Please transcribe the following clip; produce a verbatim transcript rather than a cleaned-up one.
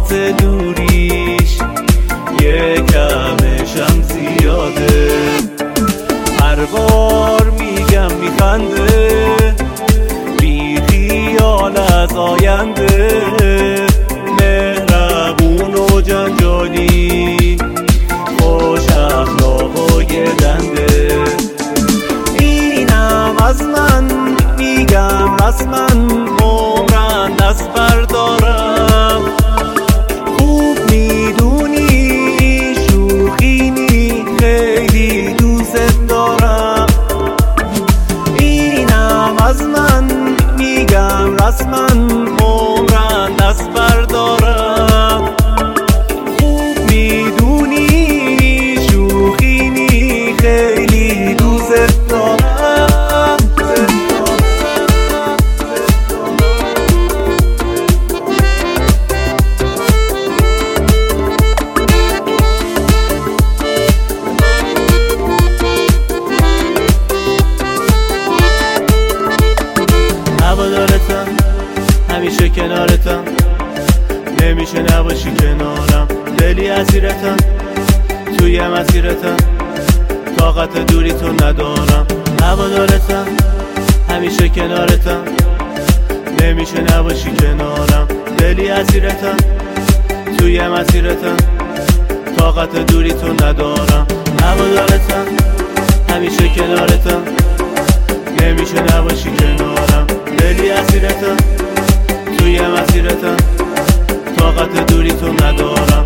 طاقت دوریش یکمشم زیاده. هر بار میگم میخنده بی خیال از آینده، مهربون و جنجالی خوش اخلاق و گردنده. اینم از من میگم رسما، عمرن دست بردارم. خوب میدونی شوخی نی، خیلی دوست دارم. اینم از من میگم رسما، عمرن دست بردارم. خوب میدونی شوخی نی، خیلی دوست دارم. هوادارتم، همیشه کنارتم، نمیشه نباشی کنارم. دلی اسیرتم، توی مسیرتم، طاقت دوری تو ندارم. هوادارتم، همیشه کنارتم، نمیشه نباشی کنارم. دلی اسیرتم، توی مسیرتم، طاقت دوری تو ندارم. هوادارتم، همیشه کنارتم، نمیشه نباشی کنارم. دلی اسیرتم، توی مسیرتم، طاقت دوری تو ندارم.